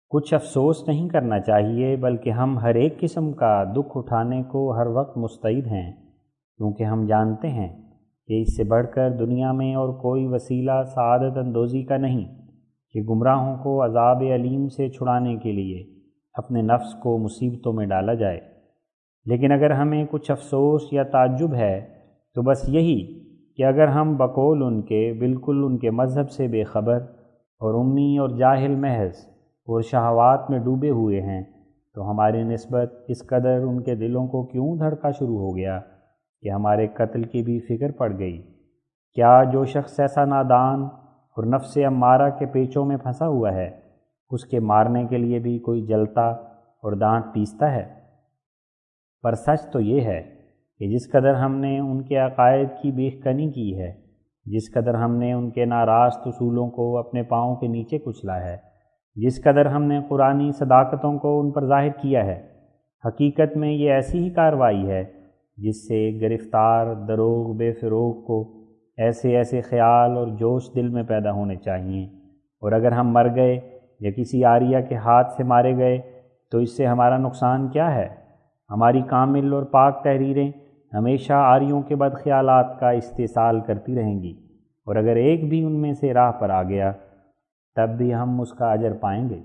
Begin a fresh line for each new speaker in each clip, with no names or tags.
کچھ افسوس نہیں کرنا چاہیے، بلکہ ہم ہر ایک قسم کا دکھ اٹھانے کو ہر وقت مستعد ہیں، کیونکہ ہم جانتے ہیں کہ اس سے بڑھ کر دنیا میں اور کوئی وسیلہ سعادت اندوزی کا نہیں کہ گمراہوں کو عذاب علیم سے چھڑانے کے لیے اپنے نفس کو مصیبتوں میں ڈالا جائے۔ لیکن اگر ہمیں کچھ افسوس یا تعجب ہے تو بس یہی کہ اگر ہم بقول ان کے بالکل ان کے مذہب سے بے خبر اور امی اور جاہل محض اور شہوات میں ڈوبے ہوئے ہیں تو ہماری نسبت اس قدر ان کے دلوں کو کیوں دھڑکا شروع ہو گیا کہ ہمارے قتل کی بھی فکر پڑ گئی؟ کیا جو شخص ایسا نادان اور نفس امارہ کے پیچوں میں پھنسا ہوا ہے اس کے مارنے کے لیے بھی کوئی جلتا اور دانت پیستا ہے؟ پر سچ تو یہ ہے کہ جس قدر ہم نے ان کے عقائد کی بیخ کنی کی ہے، جس قدر ہم نے ان کے ناراست اصولوں کو اپنے پاؤں کے نیچے کچلا ہے، جس قدر ہم نے قرآنی صداقتوں کو ان پر ظاہر کیا ہے، حقیقت میں یہ ایسی ہی کارروائی ہے جس سے گرفتار دروغ بے فروغ کو ایسے خیال اور جوش دل میں پیدا ہونے چاہیے، اور اگر ہم مر گئے یا کسی عاریہ کے ہاتھ سے مارے گئے تو اس سے ہمارا نقصان کیا ہے؟ ہماری کامل اور پاک تحریریں ہمیشہ عاریوں کے بد خیالات کا استحصال کرتی رہیں گی، اور اگر ایک بھی ان میں سے راہ پر آ گیا تب بھی ہم اس کا اجر پائیں گے۔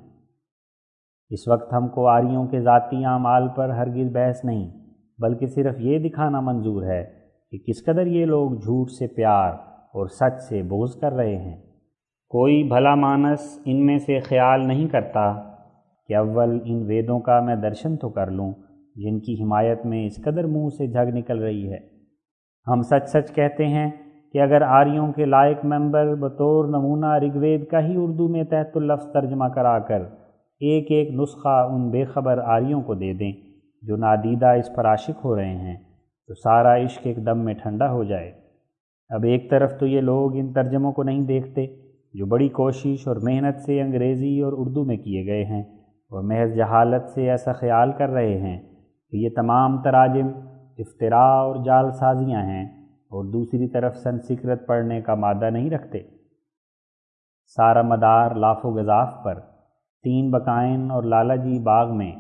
اس وقت ہم کو عاریوں کے ذاتی اعمال پر ہرگز بحث نہیں، بلکہ صرف یہ دکھانا منظور ہے کہ کس قدر یہ لوگ جھوٹ سے پیار اور سچ سے بغض کر رہے ہیں۔ کوئی بھلا مانس ان میں سے خیال نہیں کرتا کہ اول ان ویدوں کا میں درشن تو کر لوں جن کی حمایت میں اس قدر منہ سے جھگ نکل رہی ہے۔ ہم سچ سچ کہتے ہیں کہ اگر آریوں کے لائق ممبر بطور نمونہ رگ وید کا ہی اردو میں تحت اللفظ ترجمہ کرا کر ایک ایک نسخہ ان بے خبر آریوں کو دے دیں جو نادیدہ اس پر عاشق ہو رہے ہیں تو سارا عشق ایک دم میں ٹھنڈا ہو جائے۔ اب ایک طرف تو یہ لوگ ان ترجموں کو نہیں دیکھتے جو بڑی کوشش اور محنت سے انگریزی اور اردو میں کیے گئے ہیں، اور محض جہالت سے ایسا خیال کر رہے ہیں کہ یہ تمام تراجم افتراء اور جال سازیاں ہیں، اور دوسری طرف سنسکرت پڑھنے کا مادہ نہیں رکھتے۔ سارا مدار لاف و گزاف پر، تین بقائن اور لالا جی باغ میں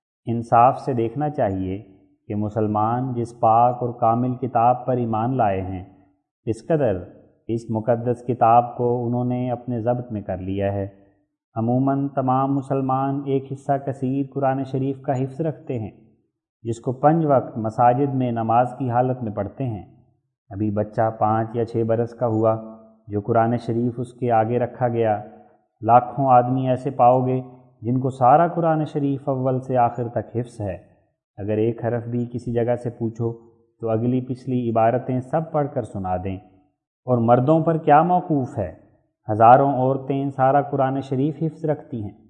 انصاف سے دیکھنا چاہیے کہ مسلمان جس پاک اور کامل کتاب پر ایمان لائے ہیں اس قدر اس مقدس کتاب کو انہوں نے اپنے ضبط میں کر لیا ہے۔ عموماً تمام مسلمان ایک حصہ کثیر قرآن شریف کا حفظ رکھتے ہیں جس کو 5 وقت مساجد میں نماز کی حالت میں پڑھتے ہیں۔ ابھی بچہ 5 یا 6 برس کا ہوا جو قرآن شریف اس کے آگے رکھا گیا، لاکھوں آدمی ایسے پاؤ گے جن کو سارا قرآن شریف اول سے آخر تک حفظ ہے۔ اگر ایک حرف بھی کسی جگہ سے پوچھو تو اگلی پچھلی عبارتیں سب پڑھ کر سنا دیں۔ اور مردوں پر کیا موقوف ہے؟ ہزاروں عورتیں سارا قرآن شریف حفظ رکھتی ہیں۔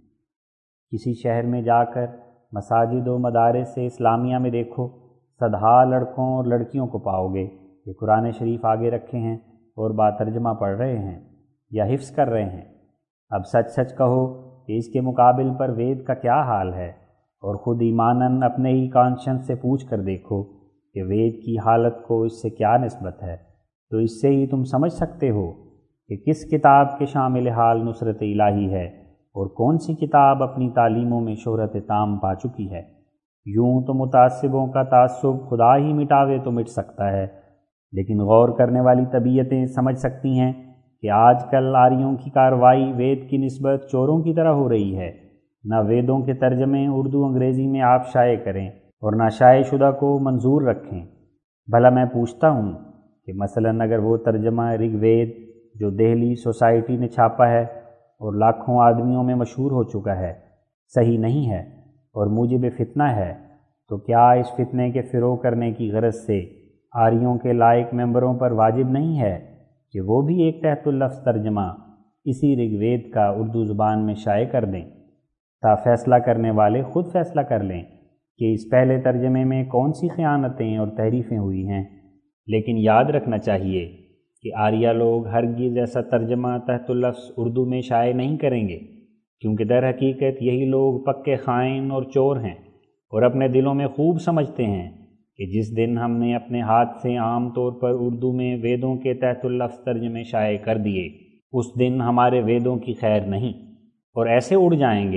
کسی شہر میں جا کر مساجد و مدارس سے اسلامیہ میں دیکھو، صدہا لڑکوں اور لڑکیوں کو پاؤ گے کہ قرآن شریف آگے رکھے ہیں اور باترجمہ پڑھ رہے ہیں یا حفظ کر رہے ہیں۔ اب سچ سچ کہو کہ اس کے مقابل پر وید کا کیا حال ہے، اور خود ایماناً اپنے ہی کانشنس سے پوچھ کر دیکھو کہ وید کی حالت کو اس سے کیا نسبت ہے، تو اس سے ہی تم سمجھ سکتے ہو کہ کس کتاب کے شامل حال نصرت الہی ہے اور کون سی کتاب اپنی تعلیموں میں شہرت تام پا چکی ہے۔ یوں تو متعصبوں کا تعصب خدا ہی مٹاوے تو مٹ سکتا ہے، لیکن غور کرنے والی طبیعتیں سمجھ سکتی ہیں کہ آج کل آریوں کی کارروائی وید کی نسبت چوروں کی طرح ہو رہی ہے۔ نہ ویدوں کے ترجمے اردو انگریزی میں آپ شائع کریں اور نہ شائع شدہ کو منظور رکھیں۔ بھلا میں پوچھتا ہوں کہ مثلاً اگر وہ ترجمہ رگ وید جو دہلی سوسائٹی نے چھاپا ہے اور لاکھوں آدمیوں میں مشہور ہو چکا ہے صحیح نہیں ہے اور موجب فتنہ ہے، تو کیا اس فتنے کے فروغ کرنے کی غرض سے آریوں کے لائق ممبروں پر واجب نہیں ہے کہ وہ بھی ایک تحت اللفظ ترجمہ اسی رگ وید کا اردو زبان میں شائع کر دیں، تا فیصلہ کرنے والے خود فیصلہ کر لیں کہ اس پہلے ترجمے میں کون سی خیانتیں اور تحریفیں ہوئی ہیں۔ لیکن یاد رکھنا چاہیے کہ آریہ لوگ ہرگز ایسا ترجمہ تحت اللفظ اردو میں شائع نہیں کریں گے، کیونکہ در حقیقت یہی لوگ پکے خائن اور چور ہیں، اور اپنے دلوں میں خوب سمجھتے ہیں کہ جس دن ہم نے اپنے ہاتھ سے عام طور پر اردو میں ویدوں کے تحت اللفظ ترجمے شائع کر دیے اس دن ہمارے ویدوں کی خیر نہیں، اور ایسے اڑ جائیں گے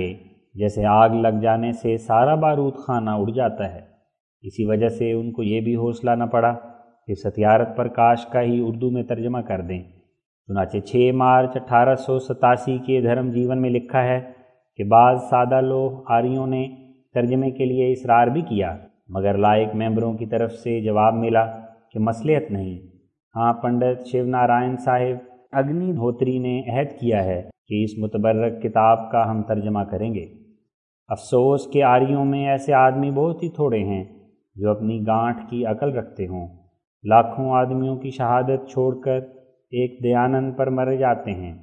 جیسے آگ لگ جانے سے سارا بارود خانہ اڑ جاتا ہے۔ اسی وجہ سے ان کو یہ بھی حوصلہ نہ پڑا کہ ستیارت پرکاش کا ہی اردو میں ترجمہ کر دیں۔ چنانچہ 6 مارچ 1887 کے دھرم جیون میں لکھا ہے کہ بعض سادہ لوگ آریوں نے ترجمے کے لیے اصرار بھی کیا، مگر لائق ممبروں کی طرف سے جواب ملا کہ مصلحت نہیں۔ ہاں، پنڈت شیو نارائن صاحب اگنی دھوتری نے عہد کیا ہے کہ اس متبرک کتاب کا ہم ترجمہ کریں گے۔ افسوس کہ آریوں میں ایسے آدمی بہت ہی تھوڑے ہیں جو اپنی گانٹھ کی عقل رکھتے ہوں۔ لاکھوں آدمیوں کی شہادت چھوڑ کر ایک دیانند پر مر جاتے ہیں۔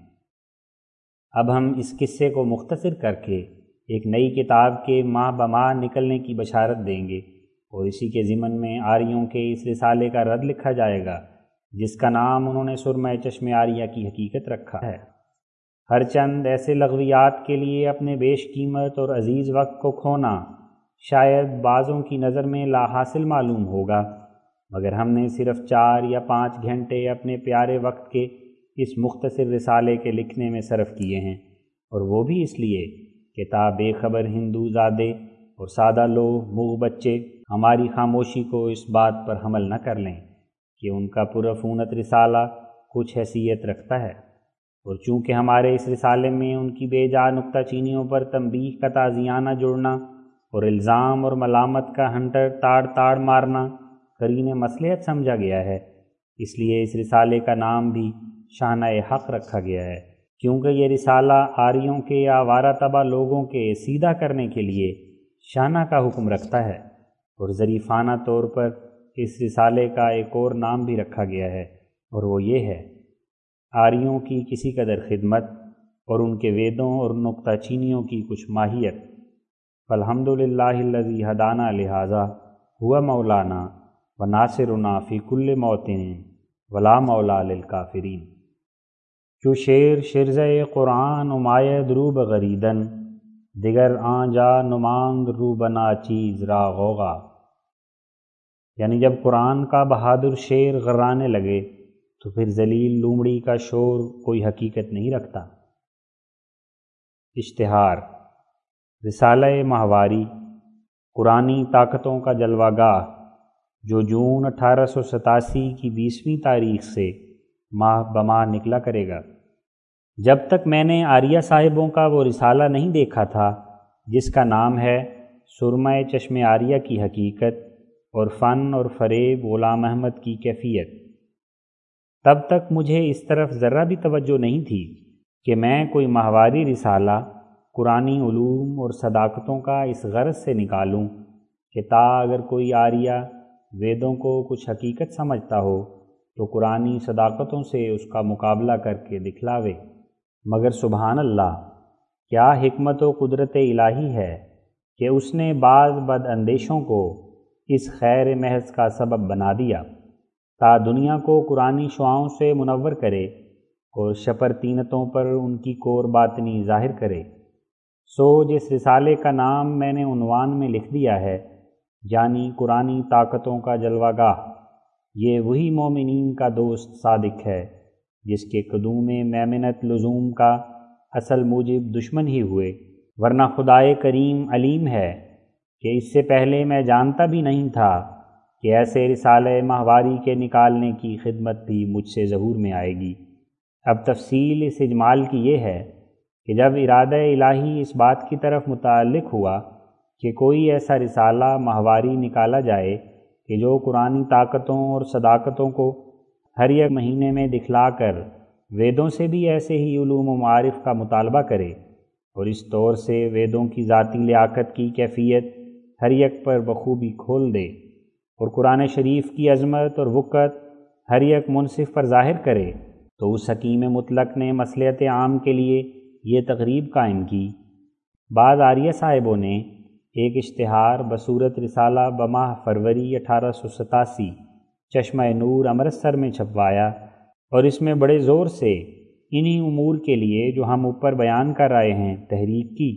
اب ہم اس قصے کو مختصر کر کے ایک نئی کتاب کے ماہ بماہ نکلنے کی بشارت دیں گے، اور اسی کے ضمن میں آریوں کے اس رسالے کا رد لکھا جائے گا جس کا نام انہوں نے سرمہ چشم آریہ کی حقیقت رکھا ہے۔ ہر چند ایسے لغویات کے لیے اپنے بیش قیمت اور عزیز وقت کو کھونا شاید بعضوں کی نظر میں لا حاصل معلوم ہوگا، مگر ہم نے صرف 4 یا 5 گھنٹے اپنے پیارے وقت کے اس مختصر رسالے کے لکھنے میں صرف کیے ہیں، اور وہ بھی اس لیے کہ تا بے خبر ہندو زادے اور سادہ لوگ موغ بچے ہماری خاموشی کو اس بات پر حمل نہ کر لیں کہ ان کا پرعفونت رسالہ کچھ حیثیت رکھتا ہے، اور چونکہ ہمارے اس رسالے میں ان کی بے جا نکتہ چینیوں پر تنبیہ کا تازیانہ جوڑنا اور الزام اور ملامت کا ہنٹر تاڑ مارنا قرین مصلحت سمجھا گیا ہے، اس لیے اس رسالے کا نام بھی شانہ حق رکھا گیا ہے، کیونکہ یہ رسالہ آریوں کے یا آوارہ طبع لوگوں کے سیدھا کرنے کے لیے شانہ کا حکم رکھتا ہے، اور ظریفانہ طور پر اس رسالے کا ایک اور نام بھی رکھا گیا ہے، اور وہ یہ ہے: آریوں کی کسی قدر خدمت اور ان کے ویدوں اور نکتہ چینیوں کی کچھ ماہیت۔ فالحمدللہ الذی ہدانا لہذا ہوا مولانا و ناصرنا فی کل موطن ولا مولا للکافرین۔ چو شیر شرزہ قرآن امایہ دروب غریدن دیگر آن جا نماند روبنا چیز را غوغا۔ یعنی جب قرآن کا بہادر شیر غرانے لگے تو پھر ذلیل لومڑی کا شور کوئی حقیقت نہیں رکھتا۔ اشتہار: رسالہ ماہواری قرآنی طاقتوں کا جلوہ گاہ، جو جون 1887 کی 20ویں تاریخ سے ماہ بماہ نکلا کرے گا۔ جب تک میں نے آریہ صاحبوں کا وہ رسالہ نہیں دیکھا تھا جس کا نام ہے سرمہ چشم آریہ کی حقیقت اور فن اور فریب غلام احمد کی کیفیت، تب تک مجھے اس طرف ذرہ بھی توجہ نہیں تھی کہ میں کوئی ماہواری رسالہ قرآنی علوم اور صداقتوں کا اس غرض سے نکالوں کہ تا اگر کوئی آریہ ویدوں کو کچھ حقیقت سمجھتا ہو تو قرآنی صداقتوں سے اس کا مقابلہ کر کے دکھلاوے۔ مگر سبحان اللہ، کیا حکمت و قدرت الہی ہے کہ اس نے بعض بد اندیشوں کو اس خیر محض کا سبب بنا دیا تا دنیا کو قرآنی شعاؤں سے منور کرے اور شپرطینتوں پر ان کی کور باطنی ظاہر کرے۔ سو جس رسالے کا نام میں نے عنوان میں لکھ دیا ہے، یعنی قرآنی طاقتوں کا جلوہ گاہ، یہ وہی مومنین کا دوست صادق ہے جس کے قدوم میمنت لزوم کا اصل موجب دشمن ہی ہوئے، ورنہ خدائے کریم علیم ہے کہ اس سے پہلے میں جانتا بھی نہیں تھا کہ ایسے رسالے ماہواری کے نکالنے کی خدمت بھی مجھ سے ظہور میں آئے گی۔ اب تفصیل اس اجمال کی یہ ہے کہ جب ارادہ الہی اس بات کی طرف متعلق ہوا کہ کوئی ایسا رسالہ ماہواری نکالا جائے کہ جو قرآنی طاقتوں اور صداقتوں کو ہر ایک مہینے میں دکھلا کر ویدوں سے بھی ایسے ہی علوم و معارف کا مطالبہ کرے، اور اس طور سے ویدوں کی ذاتی لیاقت کی کیفیت ہر ایک پر بخوبی کھول دے، اور قرآن شریف کی عظمت اور وقت ہر ایک منصف پر ظاہر کرے، تو اس حکیم مطلق نے مصلحت عام کے لیے یہ تقریب قائم کی۔ بعض آریہ صاحبوں نے ایک اشتہار بصورت رسالہ بماہ فروری 1887 چشمہ نور امرتسر میں چھپوایا، اور اس میں بڑے زور سے انہی امور کے لیے جو ہم اوپر بیان کر رہے ہیں تحریک کی۔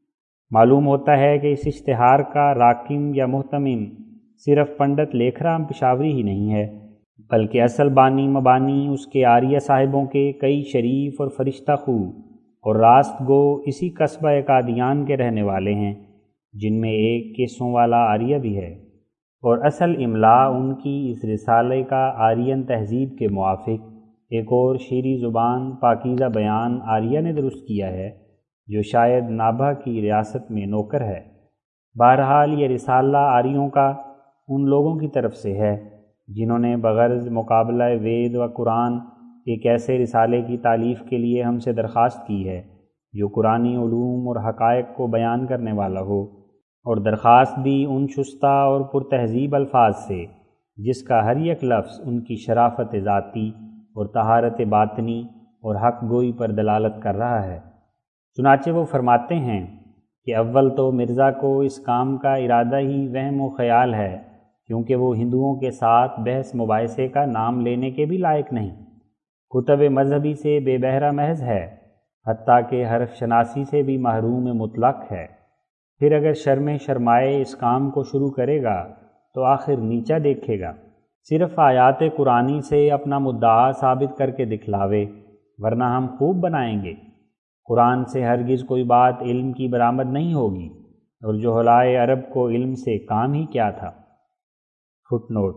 معلوم ہوتا ہے کہ اس اشتہار کا راکم یا محتمم صرف پنڈت لیکھ رام پشاوری ہی نہیں ہے، بلکہ اصل بانی مبانی اس کے آریہ صاحبوں کے کئی شریف اور فرشتہ خو اور راست گو اسی قصبہ قادیان کے رہنے والے ہیں، جن میں ایک کیسوں والا آریہ بھی ہے، اور اصل املا ان کی اس رسالے کا آرین تہذیب کے موافق ایک اور شیریں زبان پاکیزہ بیان آریہ نے درست کیا ہے، جو شاید نابھا کی ریاست میں نوکر ہے۔ بہرحال یہ رسالہ آریوں کا ان لوگوں کی طرف سے ہے جنہوں نے بغرض مقابلہ وید و قرآن ایک ایسے رسالے کی تالیف کے لیے ہم سے درخواست کی ہے جو قرآنی علوم اور حقائق کو بیان کرنے والا ہو، اور درخواست بھی ان شستہ اور پرتہذیب الفاظ سے جس کا ہر ایک لفظ ان کی شرافت ذاتی اور طہارت باطنی اور حق گوئی پر دلالت کر رہا ہے۔ چنانچہ وہ فرماتے ہیں کہ اول تو مرزا کو اس کام کا ارادہ ہی وہم و خیال ہے، کیونکہ وہ ہندوؤں کے ساتھ بحث مباحثے کا نام لینے کے بھی لائق نہیں، کتب مذہبی سے بے بہرہ محض ہے، حتیٰ کہ حرف شناسی سے بھی محروم مطلق ہے۔ پھر اگر شرمائے اس کام کو شروع کرے گا تو آخر نیچا دیکھے گا، صرف آیات قرآنی سے اپنا مدعا ثابت کر کے دکھلاوے، ورنہ ہم خوب بنائیں گے۔ قرآن سے ہرگز کوئی بات علم کی برآمد نہیں ہوگی، اور جہلائے عرب کو علم سے کام ہی کیا تھا۔ فٹ نوٹ: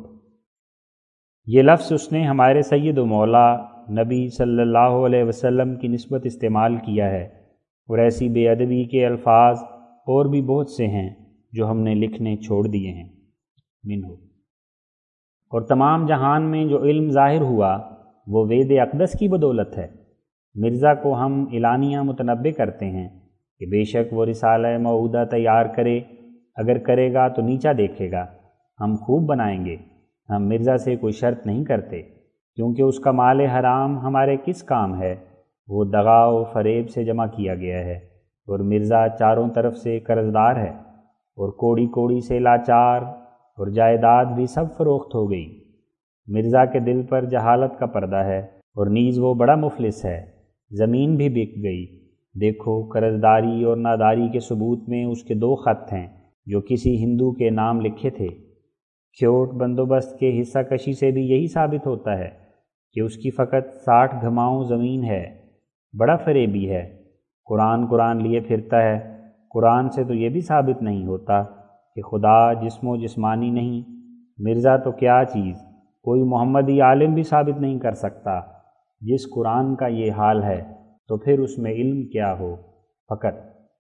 یہ لفظ اس نے ہمارے سید و مولا نبی صلی اللہ علیہ وسلم کی نسبت استعمال کیا ہے، اور ایسی بے ادبی کے الفاظ اور بھی بہت سے ہیں جو ہم نے لکھنے چھوڑ دیے ہیں۔ منہ: اور تمام جہان میں جو علم ظاہر ہوا وہ وید اقدس کی بدولت ہے۔ مرزا کو ہم اعلانیہ متنبع کرتے ہیں کہ بے شک وہ رسالہ موعودہ تیار کرے، اگر کرے گا تو نیچا دیکھے گا، ہم خوب بنائیں گے۔ ہم مرزا سے کوئی شرط نہیں کرتے، کیونکہ اس کا مال حرام ہمارے کس کام ہے، وہ دغا و فریب سے جمع کیا گیا ہے، اور مرزا چاروں طرف سے قرض دار ہے، اور کوڑی کوڑی سے لاچار، اور جائیداد بھی سب فروخت ہو گئی۔ مرزا کے دل پر جہالت کا پردہ ہے، اور نیز وہ بڑا مفلس ہے، زمین بھی بک گئی۔ دیکھو قرض داری اور ناداری کے ثبوت میں اس کے 2 خط ہیں جو کسی ہندو کے نام لکھے تھے۔ کھیوٹ بندوبست کے حصہ کشی سے بھی یہی ثابت ہوتا ہے کہ اس کی فقط 60 گھماؤں زمین ہے۔ بڑا فریبی ہے، قرآن لیے پھرتا ہے۔ قرآن سے تو یہ بھی ثابت نہیں ہوتا کہ خدا جسم و جسمانی نہیں۔ مرزا تو کیا چیز، کوئی محمدی عالم بھی ثابت نہیں کر سکتا۔ جس قرآن کا یہ حال ہے تو پھر اس میں علم کیا ہو فقط۔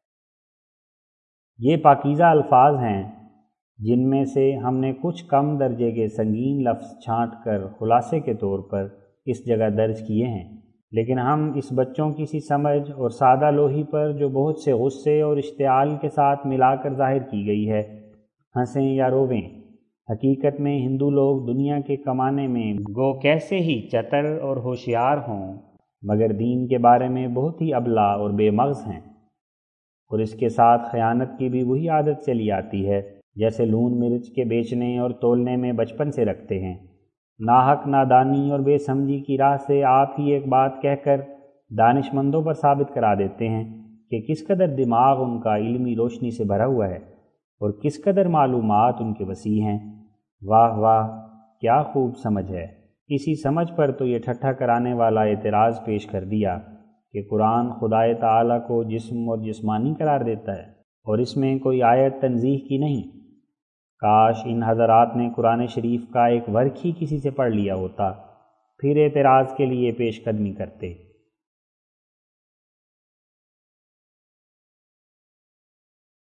یہ پاکیزہ الفاظ ہیں جن میں سے ہم نے کچھ کم درجے کے سنگین لفظ چھانٹ کر خلاصے کے طور پر اس جگہ درج کیے ہیں، لیکن ہم اس بچوں کی سی سمجھ اور سادہ لوہی پر جو بہت سے غصے اور اشتعال کے ساتھ ملا کر ظاہر کی گئی ہے، ہنسیں یا رویں، حقیقت میں ہندو لوگ دنیا کے کمانے میں گو کیسے ہی چتر اور ہوشیار ہوں، مگر دین کے بارے میں بہت ہی ابلا اور بے مغز ہیں، اور اس کے ساتھ خیانت کی بھی وہی عادت چلی آتی ہے جیسے لون مرچ کے بیچنے اور تولنے میں بچپن سے رکھتے ہیں۔ ناحق نادانی اور بے سمجھی کی راہ سے آپ ہی ایک بات کہہ کر دانش مندوں پر ثابت کرا دیتے ہیں کہ کس قدر دماغ ان کا علمی روشنی سے بھرا ہوا ہے اور کس قدر معلومات ان کے وسیع ہیں۔ واہ واہ، کیا خوب سمجھ ہے۔ اسی سمجھ پر تو یہ ٹھٹھا کرانے والا اعتراض پیش کر دیا کہ قرآن خدائے تعالیٰ کو جسم اور جسمانی قرار دیتا ہے اور اس میں کوئی آیت تنزیہ کی نہیں۔ کاش ان حضرات نے قرآن شریف کا ایک ورق ہی کسی سے پڑھ لیا ہوتا، پھر اعتراض کے لیے پیش قدمی کرتے۔